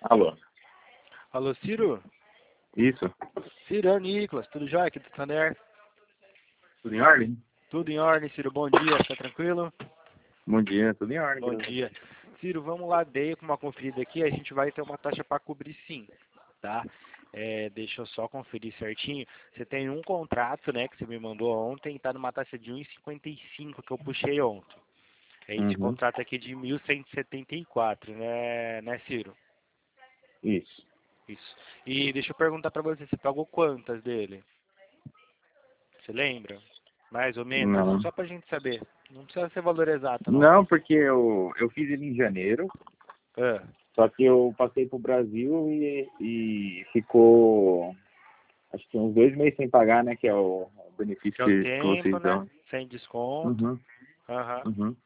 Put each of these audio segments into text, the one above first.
Alô? Alô, Ciro? Isso? Ciro, é o Nicolas, tudo jóia aqui do Santander? Tudo em ordem? Tudo em ordem, Ciro, bom dia, tá tranquilo? Bom dia, tudo em ordem. Bom dia. Ciro, vamos lá, dei com uma conferida aqui, a gente vai ter uma taxa para cobrir sim, tá? Deixa eu só conferir certinho. Você tem um contrato, né, que você me mandou ontem, tá numa taxa de 1,55 que eu puxei ontem. Esse Uhum. contrato aqui é de 1.174, né, Ciro? Isso. Isso. E deixa eu perguntar para você pagou quantas dele? Você lembra? Mais ou menos, assim, Não. só pra gente saber. Não precisa ser valor exato, não. Não, porque eu fiz ele em janeiro, Ah, só que eu passei pro Brasil e ficou, acho que uns 2 meses sem pagar, né? Que é o benefício que é o que tempo, vocês né? dão. Sem desconto. Uhum. Aham. Uhum.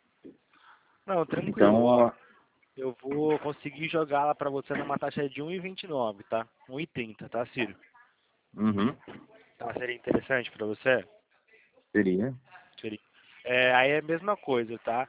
Não, tranquilo, ó. Então, Eu vou conseguir jogar lá pra você numa taxa de 1,29, tá? 1,30, tá, Ciro? uhum. Tá, seria interessante pra você? Seria. Seria. Aí é a mesma coisa, tá?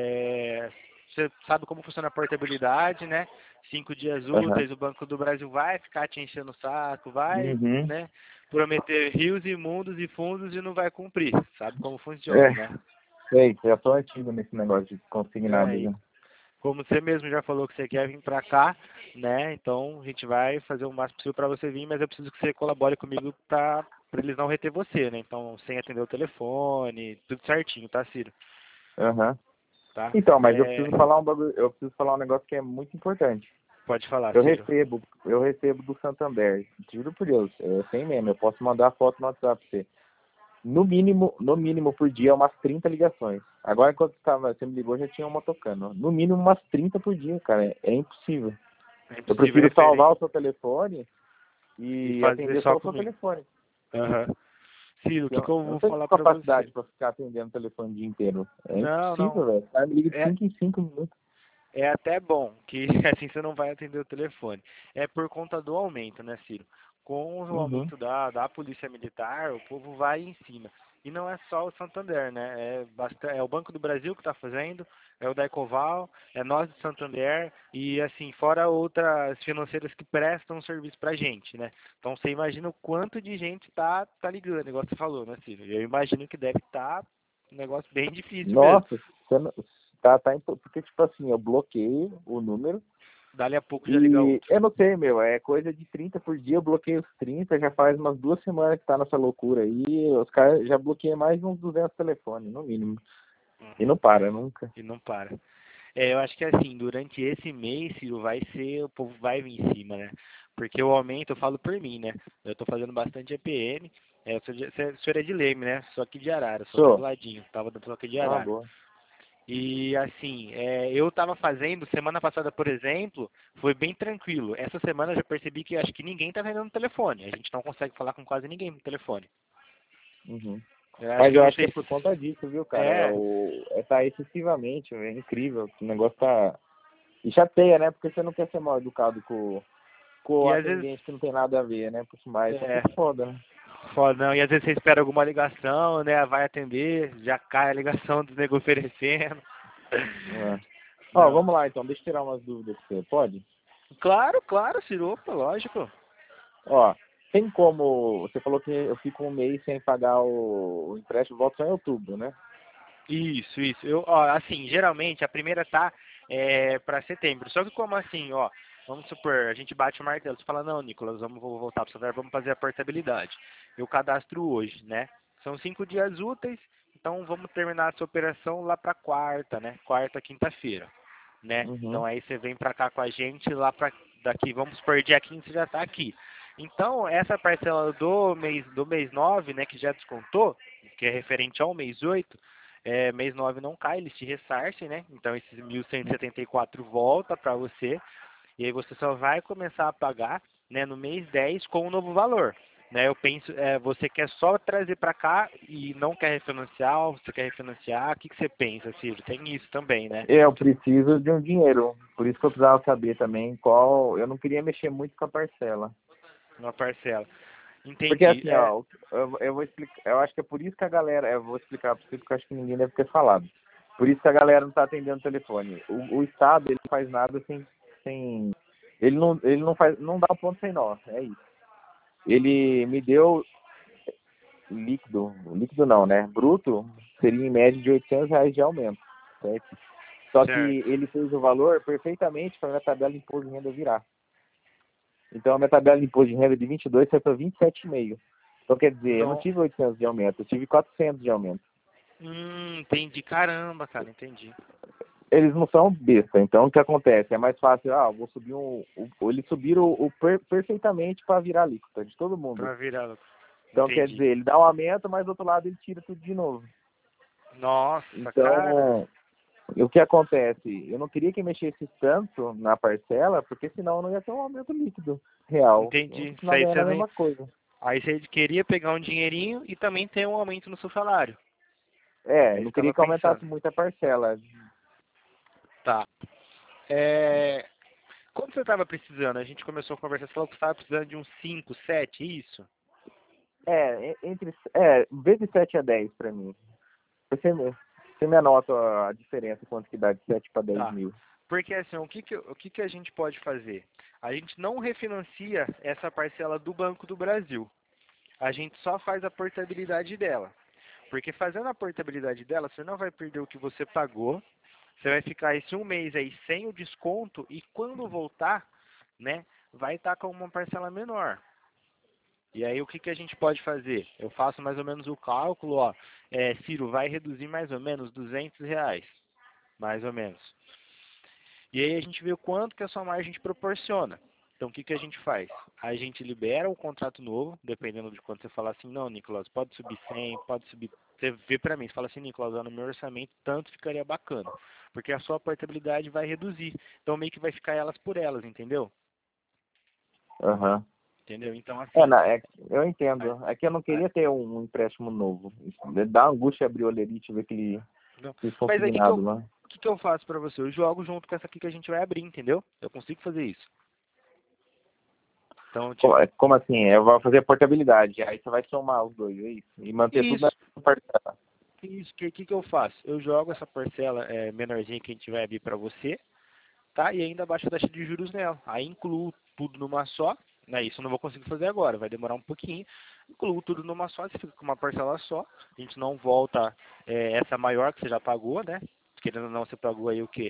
Você sabe como funciona a portabilidade, né? 5 dias Aham. úteis, o Banco do Brasil vai ficar te enchendo o saco, vai, Uhum. né? Prometer rios e mundos e fundos e não vai cumprir. Sabe como funciona, É, né? sei, já tô antigo nesse negócio de consignado, E já. como você mesmo já falou que você quer vir pra cá, né? Então a gente vai fazer o máximo possível pra você vir, mas eu preciso que você colabore comigo pra eles não reter você, né? Então, sem atender o telefone, tudo certinho, tá, Ciro? Aham. Tá? Então, mas eu preciso falar um negócio que é muito importante. Pode falar, Eu Ciro. recebo, eu recebo do Santander. Juro por Deus, é sem meme, eu posso mandar a foto no WhatsApp pra você. No mínimo por dia, umas 30 ligações. Agora, enquanto você me ligou, já tinha uma tocando. No mínimo, umas 30 por dia, cara. É impossível. É Eu impossível prefiro referir salvar o seu telefone e e fazer atender só só o seu comigo. telefone. Aham. Ciro, o que que eu Eu não vou tenho falar pra capacidade você? para ficar atendendo o telefone o dia inteiro. É Não, impossível, não. velho. O cara me liga de É, 5 em 5 minutos. é até bom que assim você não vai atender o telefone. É por conta do aumento, né, Ciro? Com o Uhum. aumento da Polícia Militar, o povo vai em cima. E não é só o Santander, né? É o Banco do Brasil que está fazendo, é o da Ecoval, é nós do Santander e assim, fora outras financeiras que prestam serviço pra gente, né? Então você imagina o quanto de gente tá ligando, igual você falou, né, Ciro? Eu imagino que deve estar um negócio bem difícil mesmo. Nossa, porque, tipo assim, eu bloqueio o número Dali a pouco já liga e outro. eu não sei, meu, é coisa de 30 por dia, eu bloqueio os 30 já faz umas 2 semanas que tá nessa loucura aí, os caras já bloqueiam mais uns 200 telefones, no mínimo, e Uhum. não para nunca. E não para. Eu acho que assim, durante esse mês, Ciro, vai ser, o povo vai vir em cima, né? Porque o aumento, eu falo por mim, né? Eu tô fazendo bastante EPM, o senhor é de Leme, né? Sou aqui de Arara, sou aqui do Show. ladinho, tô aqui de Ah, Arara. boa. E assim, eu tava fazendo, semana passada, por exemplo, foi bem tranquilo. Essa semana eu já percebi que acho que ninguém tá vendendo telefone. A gente não consegue falar com quase ninguém no telefone. Uhum. Eu acho Mas que eu não acho que sei é por se... conta disso, viu, cara? É, Tá excessivamente, é incrível. O negócio tá. E chateia, né? Porque você não quer ser mal educado com o e às vezes... atendente que não tem nada a ver, né? Mas só que É, é foda, né? foda, não. E às vezes você espera alguma ligação, né? Vai atender, já cai a ligação do nego oferecendo. É. Ó, Não. vamos lá então, deixa eu tirar umas dúvidas com você, pode? Claro, claro, Siropa, lógico. Ó, tem como. Você falou que eu fico um mês sem pagar o empréstimo, volta só em outubro, né? Isso. Ó, assim, geralmente a primeira tá para setembro. Só que como assim, ó, vamos supor, a gente bate o martelo, você fala, não, Nicolas, vou voltar para o celular, vamos fazer a portabilidade. Eu cadastro hoje, né? São 5 dias úteis, então vamos terminar essa operação lá para quarta, né? Quarta, quinta-feira, né? Uhum. Então aí você vem para cá com a gente lá para daqui, vamos supor, dia 15 você já está aqui. Então, essa parcela do mês 9, né, que já descontou, que é referente ao mês 8, mês 9 não cai, eles te ressarcem, né? Então esses 1.174 volta para você e aí você só vai começar a pagar, né, no mês 10 com o novo valor. Né, eu penso, você quer só trazer para cá e não quer refinanciar, ou você quer refinanciar, o que você pensa, Ciro? Tem isso também, né? Eu preciso de um dinheiro, por isso que eu precisava saber também qual. Eu não queria mexer muito com a parcela. Uma parcela. Porque Entendi. assim, ó, eu vou explicar, eu acho que é por isso que a galera, eu vou explicar para você porque eu acho que ninguém deve ter falado. Por isso que a galera não está atendendo o telefone. O Estado, ele não faz nada sem Não dá um ponto sem nó, é isso. Ele me deu líquido não, né? Bruto, seria em média de R$ 800 de aumento, certo? Só que Certo. ele fez o valor perfeitamente para a minha tabela de imposto de renda virar. Então, a minha tabela de imposto de renda de 22 foi para 27,5. Então, quer dizer, eu não Não. tive 800 de aumento, eu tive 400 de aumento. Entendi. Caramba, cara, entendi. Eles não são besta, então o que acontece? É mais fácil, vou subir eles subiram perfeitamente para virar alíquota de todo mundo. Pra virar. Então, quer Entendi. dizer, ele dá um aumento, mas do outro lado ele tira tudo de novo. Nossa, cara. Então, o que acontece? Eu não queria que mexesse tanto na parcela, porque senão não ia ter um aumento líquido real. Entendi. No Isso final aí ganhando você a nem. mesma coisa. Aí você queria pegar um dinheirinho e também ter um aumento no seu salário. É É, isso não que eu queria tava que aumentasse pensando. muito a parcela. Tá. É... Quando você tava precisando? A gente começou a conversar, você falou que você tava precisando de uns 5, 7, isso? Vê de 7 a 10 para mim. Você me anota a diferença, quanto que dá de 7 para 10 Tá. mil. Porque assim, o que que a gente pode fazer? A gente não refinancia essa parcela do Banco do Brasil. A gente só faz a portabilidade dela. Porque fazendo a portabilidade dela, você não vai perder o que você pagou. Você vai ficar esse um mês aí sem o desconto e quando voltar, né, vai estar com uma parcela menor. E aí o que que a gente pode fazer? Eu faço mais ou menos o cálculo, ó. Ciro, vai reduzir mais ou menos R$ 200, mais ou menos. E aí a gente vê o quanto que a sua margem te proporciona. Então, o que que a gente faz? A gente libera o contrato novo, dependendo de quanto você falar assim, não, Nicolas, pode subir 100, pode subir... Você vê para mim, você fala assim, Nicolas, no meu orçamento, tanto ficaria bacana. Porque a sua portabilidade vai reduzir. Então, meio que vai ficar elas por elas, entendeu? Aham. Entendeu? Então, É, assim... não, eu entendo. É que eu não queria ter um empréstimo novo. Dá angústia abrir o olerite e ver Não. aqueles Mas aí, o que que consignados eu, lá. o que que eu faço para você? Eu jogo junto com essa aqui que a gente vai abrir, entendeu? Eu consigo fazer isso. Então, tipo... Como assim? Eu vou fazer a portabilidade. Aí você vai somar os dois, é isso? E manter tudo na Isso. mesma parcela. Isso, que eu faço? Eu jogo essa parcela menorzinha que a gente vai abrir para você, tá? E ainda baixo a taxa de juros nela. Aí incluo tudo numa só, né? Isso eu não vou conseguir fazer agora, vai demorar um pouquinho. Incluo tudo numa só, você fica com uma parcela só. A gente não volta essa maior que você já pagou, né? Querendo ou não, você pagou aí o quê?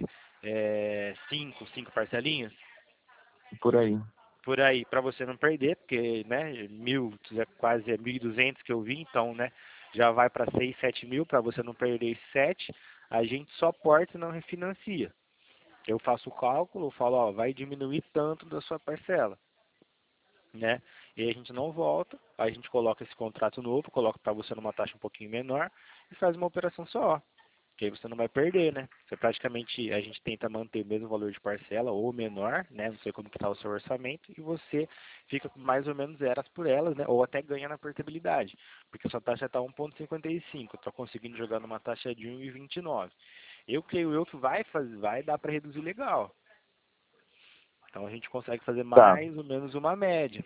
Cinco parcelinhas? Por aí. Por aí, para você não perder, porque, né, quase 1.200 que eu vi, então, né, já vai para 6, 7 mil, para você não perder esse 7, a gente só porta e não refinancia. Eu faço o cálculo, eu falo, ó, vai diminuir tanto da sua parcela, né, e aí a gente não volta, aí a gente coloca esse contrato novo, coloca para você numa taxa um pouquinho menor e faz uma operação só. Que aí você não vai perder, né? Você praticamente, a gente tenta manter o mesmo valor de parcela ou menor, né? Não sei como que está o seu orçamento, e você fica com mais ou menos eras por elas, né? Ou até ganha na portabilidade, porque a sua taxa está 1,55, eu estou conseguindo jogar numa taxa de 1,29. Eu creio que vai dar para reduzir legal. Então a gente consegue fazer Tá. mais ou menos uma média.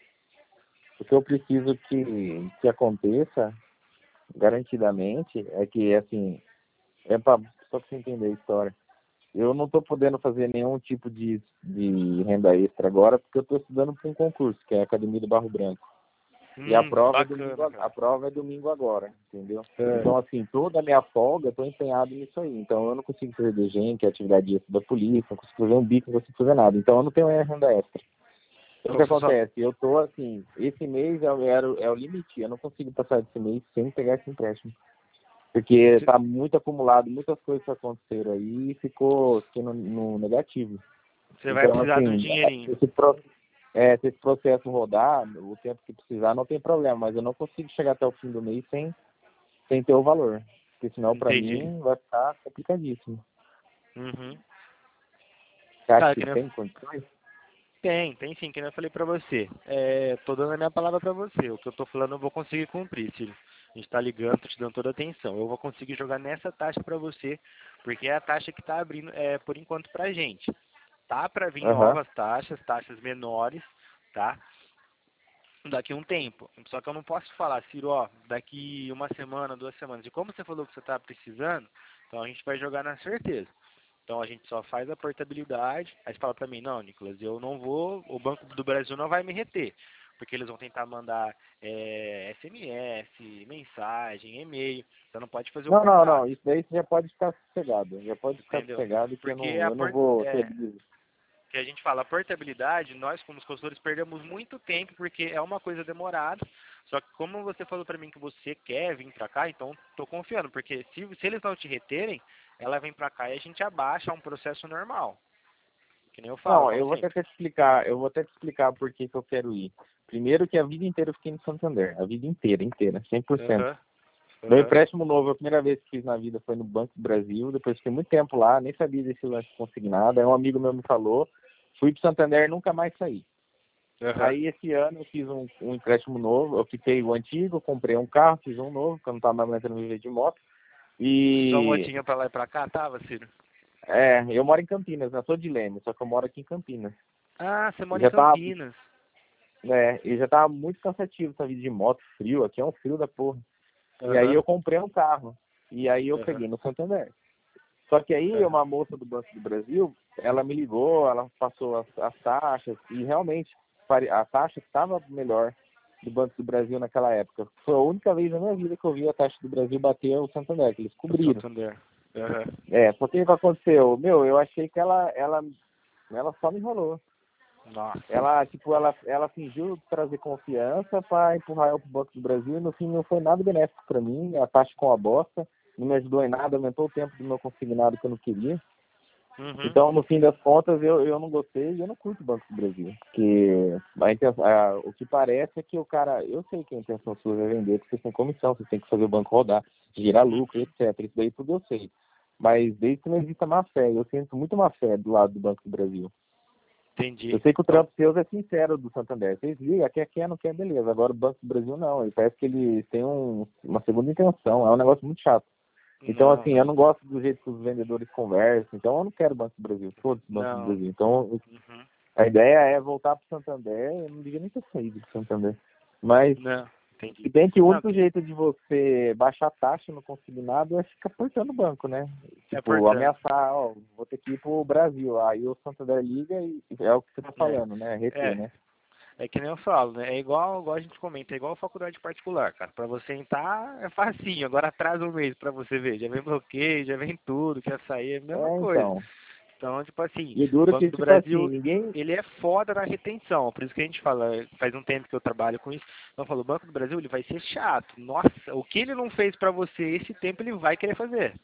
O que eu preciso que aconteça, garantidamente, é que, assim, só para você entender a história. Eu não estou podendo fazer nenhum tipo de renda extra agora, porque eu estou estudando para um concurso, que é a Academia do Barro Branco. E Bacana, a cara. prova é domingo agora, entendeu? É. Então, assim, toda a minha folga, eu estou empenhado nisso aí. Então, eu não consigo fazer DGEM, que é atividade extra da polícia, não consigo fazer um bico, não consigo fazer nada. Então, eu não tenho renda extra. Então, o Então que você só... acontece? Eu estou, assim, esse mês é o limite. Eu não consigo passar desse mês sem pegar esse empréstimo. Porque está muito acumulado, muitas coisas aconteceram aí e fiquei no negativo. Você vai Então, precisar do assim, dinheirinho. se esse processo rodar, o tempo que precisar, não tem problema, mas eu não consigo chegar até o fim do mês sem ter o valor. Porque senão, para Entendi. mim, vai ficar complicadíssimo. Uhum. Você acha Cara, que tem condições? tem sim, que nem eu falei pra você. Tô dando a minha palavra pra você. O que eu tô falando eu vou conseguir cumprir, Cílio. A gente tá ligando, tô te dando toda a atenção. Eu vou conseguir jogar nessa taxa pra você, porque é a taxa que tá abrindo, por enquanto, pra gente. Tá pra vir Aham. novas taxas menores, tá? Daqui a um tempo. Só que eu não posso falar, Ciro, ó, daqui uma semana, 2 semanas. E como você falou que você tá precisando, então a gente vai jogar na certeza. Então a gente só faz a portabilidade. Aí você fala para mim, não, Nicolas, eu não vou, o Banco do Brasil não vai me reter, porque eles vão tentar mandar SMS, mensagem, e-mail. Você não pode fazer o Não, não, contato, não. Isso daí você já pode ficar sossegado. Já pode ficar entendeu? sossegado que Porque eu não vou ter. que a gente fala, a portabilidade, nós como os consultores perdemos muito tempo porque é uma coisa demorada. Só que como você falou para mim que você quer vir para cá, então tô confiando, porque se eles não te reterem, ela vem para cá e a gente abaixa um processo normal. Que nem eu falo, Não, como eu vou até sempre. te explicar. Eu vou até te explicar por que que eu quero ir. Primeiro que a vida inteira eu fiquei no Santander. A vida inteira, inteira, 100%. Aham, Meu aham, empréstimo novo, a primeira vez que fiz na vida foi no Banco do Brasil. Depois fiquei muito tempo lá, nem sabia desse lance consignado. Aí um amigo meu me falou. Fui pro Santander e nunca mais saí. aham. Aí esse ano eu fiz um empréstimo novo. Eu quitei o antigo, comprei um carro, fiz um novo, porque eu não estava mais aguentando viver de moto. Só E motinha pra lá e pra cá, tava, Ciro? eu moro em Campinas, né? Eu sou de Leme, só que eu moro aqui em Campinas. Ah, você E mora em já tá, Campinas. e já tava muito cansativo essa vida de moto, frio, aqui é um frio da porra. E aí Aham, eu comprei um carro. E aí eu aham, peguei no Santander. Só que aí aham. uma moça do Banco do Brasil, ela me ligou, ela passou as taxas e realmente a taxa estava melhor do Banco do Brasil naquela época. Foi a única vez na minha vida que eu vi a taxa do Brasil bater o Santander, que eles O cobriram. Santander. Aham. Só que o que aconteceu? Meu, eu achei que ela só me enrolou. Nossa. Ela fingiu trazer confiança para empurrar eu pro Banco do Brasil e no fim não foi nada benéfico para mim. A taxa com a bosta, não me ajudou em nada, aumentou o tempo do meu consignado que eu não queria. Uhum. Então, no fim das contas, eu não gostei e eu não curto o Banco do Brasil. Porque o que parece é que o cara, eu sei que a intenção sua é vender, porque você tem comissão, você tem que fazer o banco rodar, gerar lucro, etc. Isso daí tudo eu sei. Mas desde que não exista má fé, eu sinto muito má fé do lado do Banco do Brasil. Eu Entendi. sei que o Então, trampo seus é sincero do Santander. Vocês ligam, quer, não quer, beleza. Agora o Banco do Brasil não. Ele parece que ele tem uma segunda intenção. É um negócio muito chato. Então, não, assim, eu não. não gosto do jeito que os vendedores conversam. Então, eu não quero Banco do Brasil. Foda-se o Banco do Não. Brasil. Então, Uhum. a ideia é voltar para o Santander. Eu não devia nem ter saído do Santander. Mas, Não. se Entendi. bem que o Não, único jeito de você baixar a taxa no consignado é ficar portando o banco, né? é Tipo, portanto. ameaçar, ó, vou ter que ir pro Brasil. Aí o Santander liga e é o que você tá É. falando, né? Reter, É. né? É que nem eu falo, né? É igual a gente comenta, é igual a faculdade particular, cara. Pra você entrar é facinho, agora atrasa um mês pra você ver. Já vem bloqueio, já vem tudo, quer sair, é a mesma coisa. Então. Então, tipo assim, E o o duro Banco que, do tipo assim, Brasil, ninguém. ele é foda na retenção. Por isso que a gente fala, faz um tempo que eu trabalho com isso. Então, eu falo, o Banco do Brasil, ele vai ser chato. Nossa, o que ele não fez pra você esse tempo, ele vai querer fazer.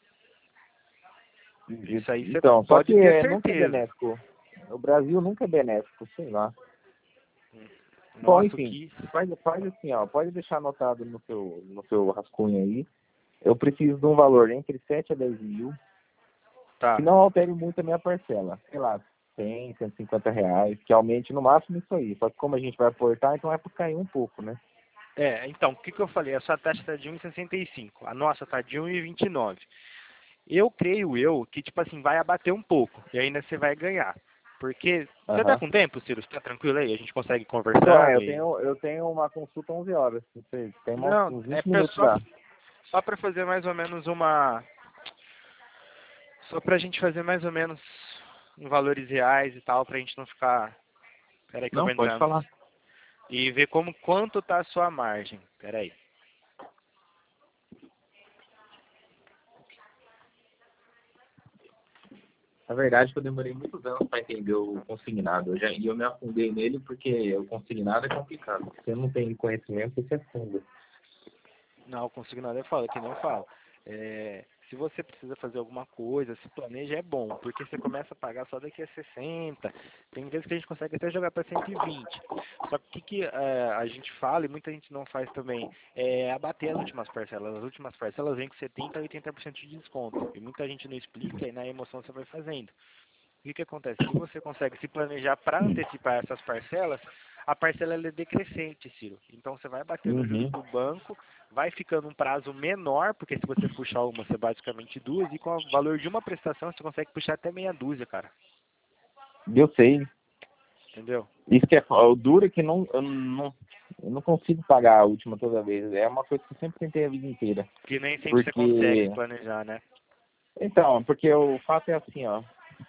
Isso aí você Então, só que pode ter nunca é certeza. benéfico. O Brasil nunca é benéfico, sei lá. Bom, Nossa, o enfim, que... faz assim, ó, pode deixar anotado no seu rascunho aí. Eu preciso de um valor entre 7 a 10 mil, que Tá. não altere muito a minha parcela. Sei lá, 100, R$ 150, que aumente no máximo isso aí. Só que como a gente vai aportar, então é para cair um pouco, né? Então, o que que eu falei? A sua taxa está de 1,65. A nossa está de 1,29. Eu creio que, tipo assim, vai abater um pouco. E ainda você vai ganhar. Porque, você tá Aham. com tempo, Ciro? Você tá tranquilo aí? A gente consegue ir Então, conversando e... eu tenho uma consulta 11 horas. Você tem Não, uns é 20 minutos só, já. só para fazer mais ou menos uma... Só pra gente fazer mais ou menos em valores reais e tal, pra gente não ficar... Pera aí que eu Não, vou pode entrando. falar. E ver quanto tá a sua margem. Pera aí. Na verdade, eu demorei muitos anos para entender o consignado. E eu me afundei nele porque o consignado é complicado. Se você não tem conhecimento, você afunda. Não, o consignado é foda, que nem eu falo. Se você precisa fazer alguma coisa, se planeja, é bom, porque você começa a pagar só daqui a 60. Tem vezes que a gente consegue até jogar para 120. Só que o que a gente fala, e muita gente não faz também, é abater as últimas parcelas. As últimas parcelas vêm com 70% a 80% de desconto. E muita gente não explica e na emoção você vai fazendo. O que que acontece? Se você consegue se planejar para antecipar essas parcelas, a parcela ela é decrescente, Ciro. Então você vai batendo juros Uhum. do banco, vai ficando um prazo menor, porque se você puxar uma, você basicamente duas, e com o valor de uma prestação você consegue puxar até meia dúzia, cara. Eu sei. Entendeu? Isso que é o duro é que eu não consigo pagar a última toda vez. É uma coisa que eu sempre tentei a vida inteira. Que nem sempre você consegue Porque planejar, né? Então, porque o fato é assim, ó.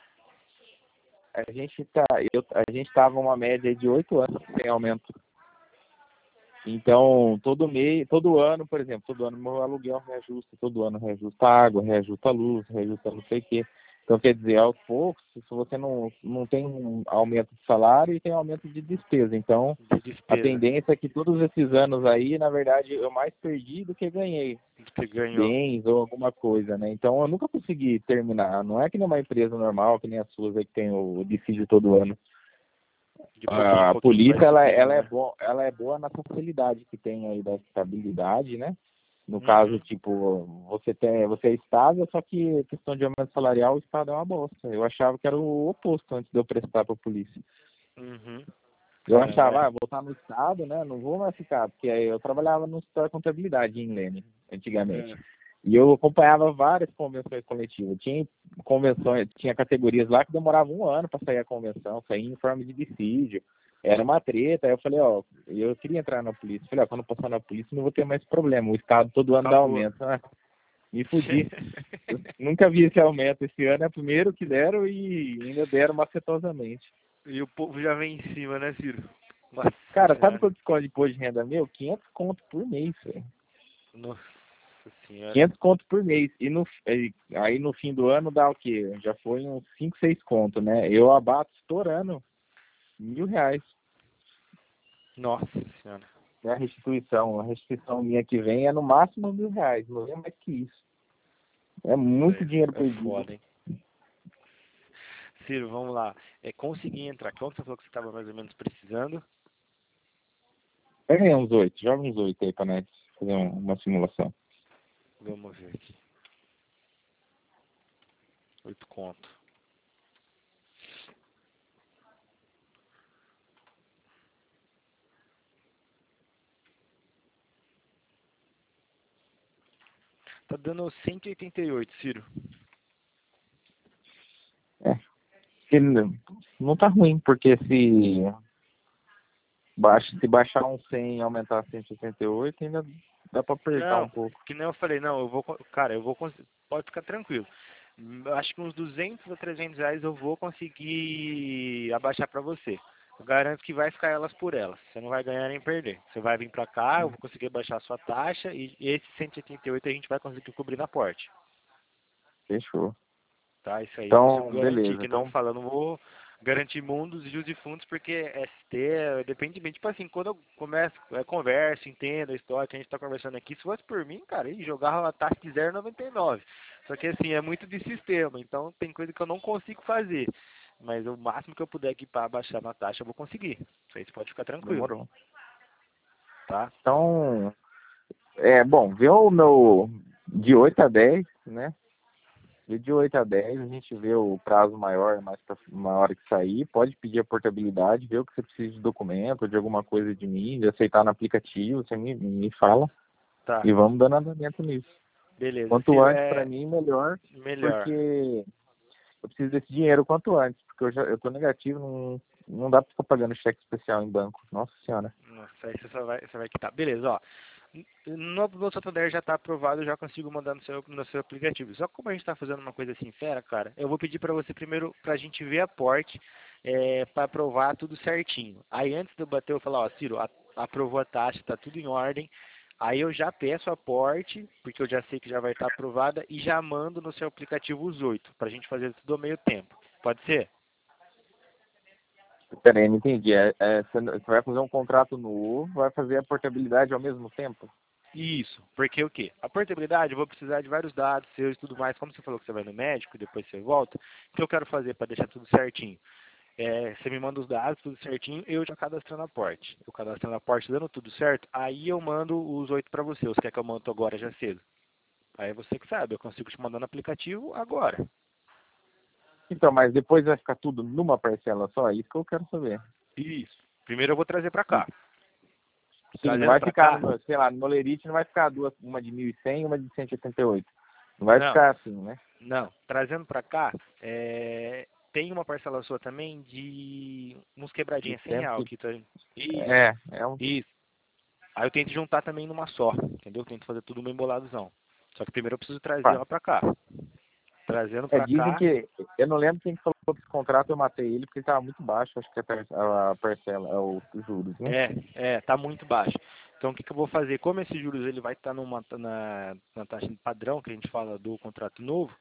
A gente tava uma média de 8 anos sem aumento. Então, todo mês, todo ano, por exemplo, todo ano meu aluguel reajusta, todo ano reajusta a água, reajusta a luz, reajusta não sei o quê. Então, quer dizer, aos poucos, se você não tem um aumento de salário e tem aumento de despesa. Então, De a despesa tendência é que todos esses anos aí, na verdade, eu mais perdi do que ganhei. que você ganhou. Bens ou alguma coisa, né? Então, eu nunca consegui terminar. Não é que nem uma empresa normal, que nem a sua, que tem o dissídio todo ano. De pouquinho em A pouquinho vai polícia subindo, né? ela é boa na facilidade que tem aí da estabilidade, né? No caso, Uhum, tipo, você é estável, só que questão de aumento salarial, o Estado é uma bosta. Eu achava que era o oposto antes de eu prestar para a polícia. uhum. Eu Caramba, achava, é. vou estar no Estado, né? Não vou mais ficar, porque aí eu trabalhava no setor de contabilidade em Leme, antigamente. É. E eu acompanhava várias convenções coletivas. Tinha convenções, tinha categorias lá que demoravam um ano para sair a convenção, sair em forma de dissídio. Era uma treta. Aí eu falei, ó, eu queria entrar na polícia. Falei, ó, quando eu passar na polícia não vou ter mais problema. O Estado todo ano dá Acabou. aumento. Ah, me fudi. Eu nunca vi esse aumento. Esse ano é o primeiro que deram e ainda deram macetosamente. E o povo já vem em cima, né, Ciro? Nossa Cara, sabe senhora. quanto desconto de imposto de renda meu? 500 conto por mês, velho. Nossa senhora. 500 conto por mês. Aí no fim do ano dá o quê? Já foi uns 5, 6 conto, né? Eu abato estourando R$ 1.000. Nossa senhora. Né? A restituição minha que vem é no máximo R$ 1.000. Não é mais que isso. É muito dinheiro É perdido. foda, hein? Ciro, vamos lá. Consegui entrar. Quanto você falou que você estava mais ou menos precisando? Pega aí uns 8. Joga uns 8 aí pra nós fazer uma simulação. Vamos ver aqui. 8 conto. Tá dando 188, Ciro. É. Porque não tá ruim, porque se baixar um 100 e aumentar a 188, ainda dá pra apertar Não, um pouco. que nem eu falei, não, eu vou, cara, eu vou, pode ficar tranquilo. Eu acho que uns 200 ou 300 reais eu vou conseguir abaixar pra você. Eu garanto que vai ficar elas por elas. Você não vai ganhar nem perder. Você vai vir pra cá, eu vou conseguir baixar a sua taxa e esse 188 a gente vai conseguir cobrir na porte. Fechou. Tá? Isso aí eu consigo Então, garantir. beleza. Que não Então, fala, eu não vou garantir mundos, rios e fundos, porque ST depende de mim. Tipo assim, quando eu começo, converso, entendo a história que a gente tá conversando aqui, se fosse por mim, cara, eu jogava uma taxa de 0,99. Só que assim, é muito de sistema, então tem coisa que eu não consigo fazer. Mas o máximo que eu puder aqui para baixar na taxa, eu vou conseguir. Isso aí você pode ficar tranquilo, demorou. tá? Então, bom, vê o meu de 8 a 10, né? E de 8 a 10 a gente vê o prazo maior, mais pra uma hora que sair, pode pedir a portabilidade, vê o que você precisa de documento, de alguma coisa de mim, de aceitar no aplicativo, você me fala Tá, e vamos dando andamento nisso. beleza. Quanto Ciro, antes para mim, melhor, melhor. porque eu preciso desse dinheiro quanto antes, porque eu tô negativo, não dá para ficar pagando cheque especial em banco. Nossa senhora. Nossa, aí você vai quitar. Beleza, ó. No Santander já está aprovado, eu já consigo mandar no seu aplicativo. Só que como a gente está fazendo uma coisa assim fera, cara, eu vou pedir para você primeiro para a gente ver a porte, para aprovar tudo certinho. Aí antes de eu bater, eu falar, ó, Ciro, aprovou a taxa, está tudo em ordem. Aí eu já peço a porte, porque eu já sei que já vai estar aprovada, e já mando no seu aplicativo os 8, para a gente fazer tudo ao meio tempo. Pode ser? Peraí, não entendi. Você vai fazer um contrato novo, vai fazer a portabilidade ao mesmo tempo? Isso, porque o quê? A portabilidade, eu vou precisar de vários dados seus e tudo mais. Como você falou que você vai no médico e depois você volta, o que eu quero fazer para deixar tudo certinho? Você me manda os dados, tudo certinho, eu já cadastrando a porte. Eu cadastrando a porte, dando tudo certo, aí eu mando os 8 para você. Você quer que eu mando agora já cedo? Aí é você que sabe, eu consigo te mandar no aplicativo agora. Então, mas depois vai ficar tudo numa parcela só? É isso que eu quero saber. Isso. Primeiro eu vou trazer para cá. Sim, não Trazendo vai para ficar, cá? sei lá, no Molerite não vai ficar duas, uma de 1.100 e uma de 188. Não vai Não. ficar assim, né? Não, trazendo para cá, tem uma parcela sua também de uns De quebradinhas 100 cento real e... que tá. Isso, É um... isso. Aí eu tento juntar também numa só, entendeu? Eu tento fazer tudo bem emboladozão. Só que primeiro eu preciso trazer Pá, ela pra cá. trazendo É, para dizem cá. que, eu não lembro quem falou que esse contrato, eu matei ele porque ele estava muito baixo, acho que a parcela, os juros, né? Tá muito baixo. Então, o que eu vou fazer? Como esses juros ele vai estar na taxa de padrão, que a gente fala do contrato novo,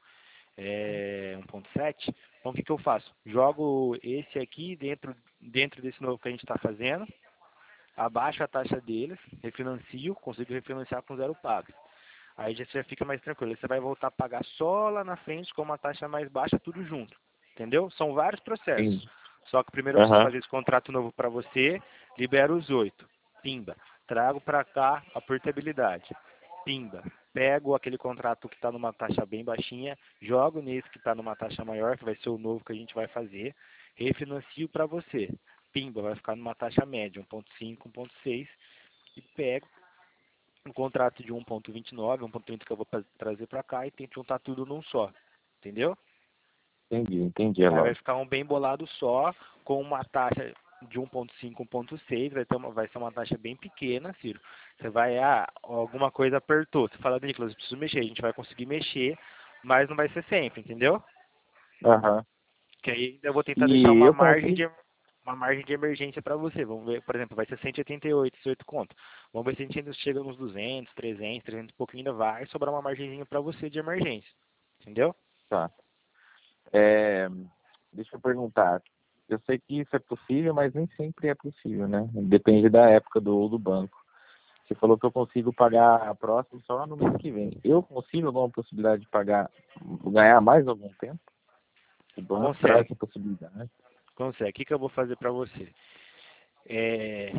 1,7, então o que eu faço? Jogo esse aqui dentro desse novo que a gente está fazendo, abaixo a taxa deles, refinancio, consigo refinanciar com zero pagos. Aí você já fica mais tranquilo. Aí você vai voltar a pagar só lá na frente com uma taxa mais baixa, tudo junto. Entendeu? São vários processos. Entendi. Só que primeiro eu preciso Aham. fazer esse contrato novo para você, libero os 8. Pimba. Trago para cá a portabilidade. Pimba. Pego aquele contrato que está numa taxa bem baixinha, jogo nesse que está numa taxa maior, que vai ser o novo que a gente vai fazer, refinancio para você. Pimba, vai ficar numa taxa média, 1,5, 1,6, e pego um contrato de 1,29, 1,30 que eu vou trazer para cá e tento juntar tudo num só. Entendeu? Entendi a Aí vai lógica. ficar um bem bolado só, com uma taxa de 1,5, 1,6, vai ser uma taxa bem pequena, Ciro. Você vai, alguma coisa apertou. Você fala, Nicolas, eu preciso mexer. A gente vai conseguir mexer, mas não vai ser sempre, entendeu? Aham. Que aí eu vou tentar deixar E eu consigo. uma margem de emergência para você. Vamos ver, por exemplo, vai ser 188, 18 conto. Vamos ver se a gente ainda chega nos 200, 300, 300 e pouquinho, ainda vai sobrar uma margenzinha para você de emergência. Entendeu? Tá. É, deixa eu perguntar. Eu sei que isso é possível, mas nem sempre é possível, né? Depende da época do banco. Você falou que eu consigo pagar a próxima só no mês que vem. Eu consigo alguma possibilidade de pagar, ganhar mais algum tempo? O banco traz Consegue, essa possibilidade. consegue. O que, que eu vou fazer para você? É,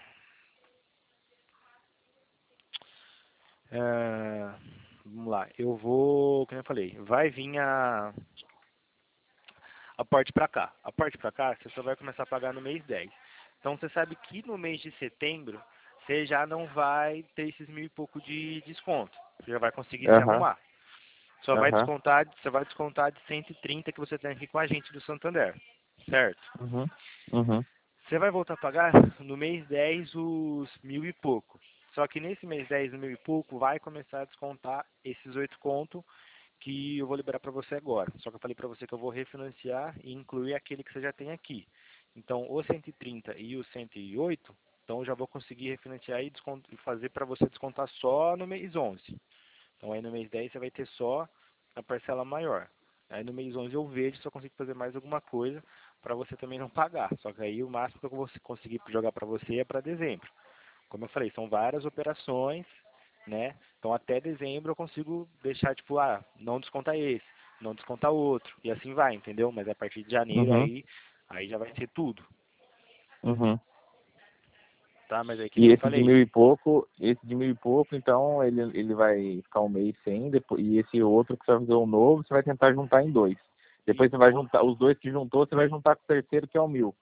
vamos lá, eu vou, como eu falei, vai vir a parte para cá. A parte para cá, você só vai começar a pagar no mês 10. Então, você sabe que no mês de setembro, você já não vai ter esses mil e pouco de desconto. Você já vai conseguir se Aham, arrumar. aham, Você vai descontar de 130 que você tem aqui com a gente do Santander. Certo? uhum, uhum, Você vai voltar a pagar no mês 10 os mil e pouco. Só que nesse mês 10, no mil e pouco, vai começar a descontar esses 8 contos que eu vou liberar para você agora. Só que eu falei para você que eu vou refinanciar e incluir aquele que você já tem aqui. Então, o 130 e o 108, então eu já vou conseguir refinanciar e fazer para você descontar só no mês 11. Então, aí no mês 10 você vai ter só a parcela maior. Aí no mês 11 eu vejo se eu consigo fazer mais alguma coisa para você também não pagar. Só que aí o máximo que eu vou conseguir jogar para você é para dezembro. Como eu falei, são várias operações, né? Então até dezembro eu consigo deixar, tipo, não descontar esse, não descontar outro, e assim vai, entendeu? Mas a partir de janeiro uhum, aí já vai ser tudo, uhum. tá? Mas é E aquilo que eu esse de falei. mil e pouco, então ele vai ficar um mês sem, depois, e esse outro que você vai fazer o novo, você vai tentar juntar em dois. Depois você vai Isso, juntar, os dois que juntou, você vai juntar com o terceiro que é o 1.000.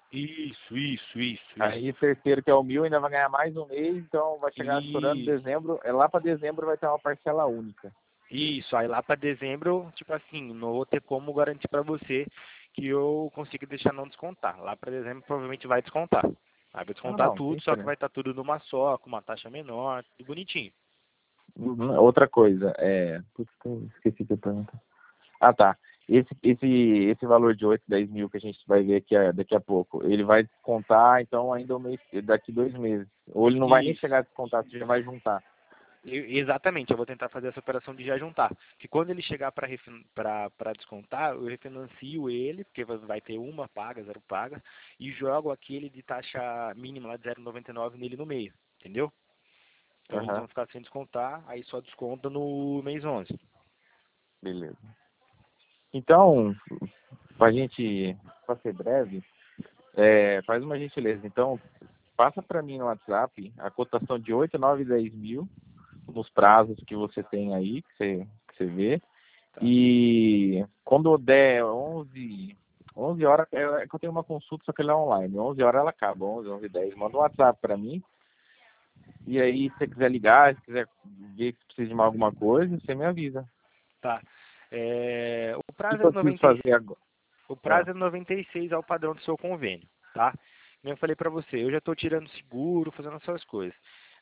Aí o isso. terceiro que é o 1.000 ainda vai ganhar mais um mês, então vai chegar estourando Isso. dezembro, lá para dezembro vai ter uma parcela única. Isso, aí lá para dezembro, tipo assim, não vou ter como garantir para você que eu consiga deixar não descontar. Lá para dezembro provavelmente vai descontar. Aí vai Ah, descontar não tem tudo, só que diferença. vai estar tudo numa só, com uma taxa menor, tudo bonitinho. Uhum. Outra coisa, putz, esqueci que eu pergunto. Ah, tá. Esse valor de 8 10 mil que a gente vai ver daqui a pouco, ele vai descontar, então, ainda daqui 2 meses. Ou ele não vai nem chegar a Isso. descontar, você já vai juntar. Exatamente, eu vou tentar fazer essa operação de já juntar. Que quando ele chegar para descontar, eu refinancio ele, porque vai ter uma paga, zero paga, e jogo aquele de taxa mínima lá de 0,99 nele no meio, entendeu? Então eles Aham, vão ficar sem descontar, aí só desconta no mês 11. beleza. Então, para ser breve, faz uma gentileza. Então, passa para mim no WhatsApp a cotação de 8 9 10 mil, nos prazos que você tem aí, que você vê. Tá? E quando der 11 horas, é que eu tenho uma consulta, só que ela é online. 11 horas ela acaba, 11, 11 10. Manda um WhatsApp para mim. E aí, se você quiser ligar, se quiser ver se precisa de mais alguma coisa, você me avisa. Tá. O O que prazo que é eu preciso fazer agora? o Ah, prazo é 96 ao padrão do seu convênio, tá? Como eu falei para você, eu já estou tirando seguro, fazendo essas coisas.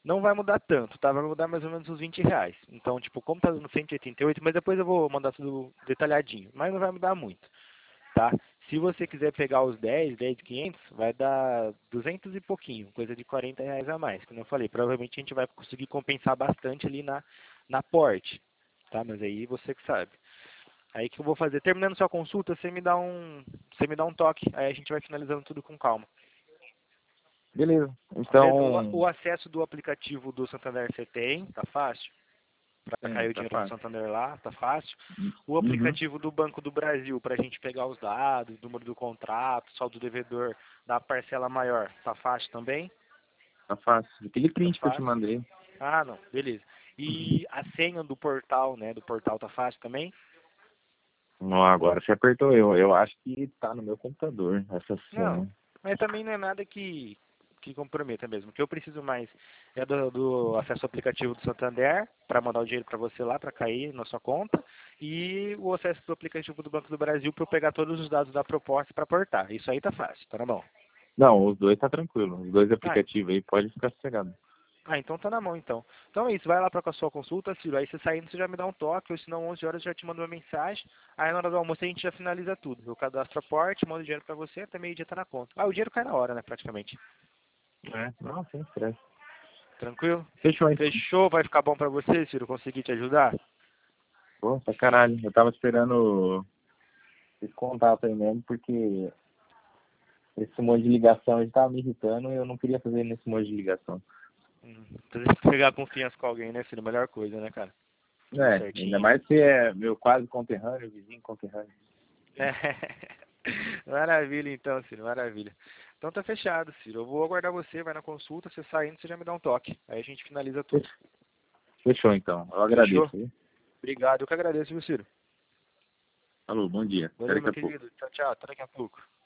Não vai mudar tanto, tá? Vai mudar mais ou menos uns R$ 20. Então, tipo, como tá dando 188, mas depois eu vou mandar tudo detalhadinho. Mas não vai mudar muito, tá? Se você quiser pegar os 10.500, vai dar 200 e pouquinho, coisa de R$ 40 a mais. Como eu falei, provavelmente a gente vai conseguir compensar bastante ali na porte, tá? Mas aí você que sabe. Aí que eu vou fazer, terminando sua consulta, você me dá um toque, aí a gente vai finalizando tudo com calma. Beleza. Beleza? Então, O acesso do aplicativo do Santander você tem, tá fácil? Para cair o tá dinheiro do fácil. Santander lá, tá fácil. O Uhum. aplicativo do Banco do Brasil, para a gente pegar os dados, número do contrato, saldo do devedor da parcela maior, tá fácil também? Tá fácil. Aquele Tá print que eu te fácil? mandei. Ah, não, beleza. E a senha do portal, né, do portal tá fácil também? Não, agora você apertou eu. Eu acho que tá no meu computador essa Não, senha. mas também não é nada que comprometa mesmo. O que eu preciso mais é do acesso ao aplicativo do Santander, para mandar o dinheiro para você lá, para cair na sua conta, e o acesso do aplicativo do Banco do Brasil para eu pegar todos os dados da proposta para aportar. Isso aí tá fácil, tá na mão. Não, os dois tá tranquilo. Os dois Ah, aplicativos aí, pode ficar sossegado. então tá na mão então. Então é isso, vai lá para a sua consulta, Ciro. Aí você saindo, você já me dá um toque, ou se não, 11 horas eu já te mando uma mensagem. Aí na hora do almoço a gente já finaliza tudo. Eu cadastro a porte, mando o dinheiro para você, até meio-dia tá na conta. Ah, o dinheiro cai na hora, né, praticamente. É, não, sem estresse. Tranquilo? Fechou, então. Fechou? Vai ficar bom pra você, Ciro? Consegui te ajudar? Pô, pra caralho. Eu tava esperando esse contato aí mesmo, porque esse monte de ligação aí tava me irritando e eu não queria fazer nesse monte de ligação. Pegar confiança com alguém, né, Ciro? Melhor coisa, né, cara? Tudo É, ainda certinho. mais se é meu quase conterrâneo, vizinho conterrâneo. É. Maravilha, então, Ciro. Maravilha. Então tá fechado, Ciro. Eu vou aguardar você, vai na consulta, você saindo, você já me dá um toque. Aí a gente finaliza tudo. Fechou, então. Eu Fechou? agradeço, viu? Obrigado. Eu que agradeço, viu, Ciro? Falou, bom dia. Até Valeu, daqui meu a pouco. querido. Tchau, tchau. Até daqui a pouco.